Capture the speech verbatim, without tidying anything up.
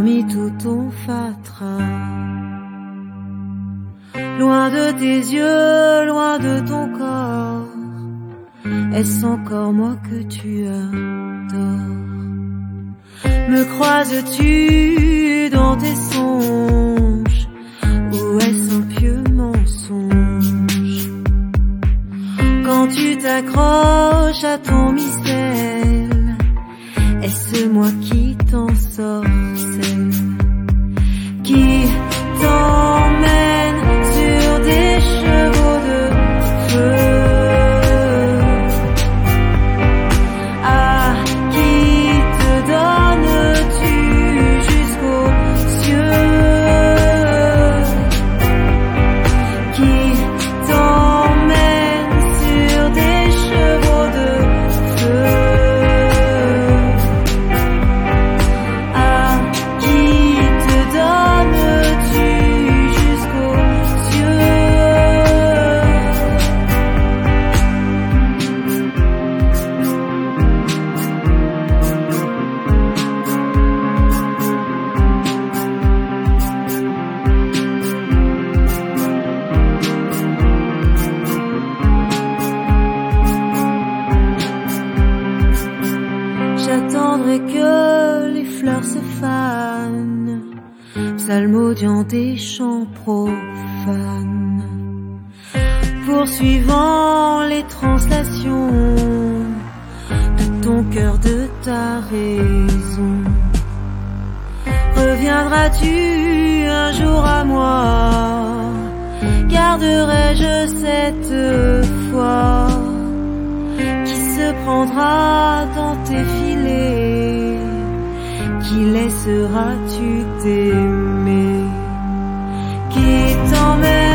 parmi tout ton fatras. Loin de tes yeux, loin de ton corps, est-ce encore moi que tu adores? Me croises-tu dans tes songes, ou est-ce un pieux mensonge? Quand tu t'accroches à ton missel, est-ce moi qui t'en sorcelle, qui t'emmène sur des chevaux de feu? À qui te donnes-tu jusqu'aux cieux? Qui t'emmène sur des chevaux de feu? J'attendrai que les fleurs se fanent, psalmodiant des chants profanes, poursuivant les translations de ton cœur, de ta raison. Reviendras-tu un jour à moi? Garderai-je cette foi qui se prendra dans tes filets? Qui laisseras-tu t'aimer? Qui t'emmène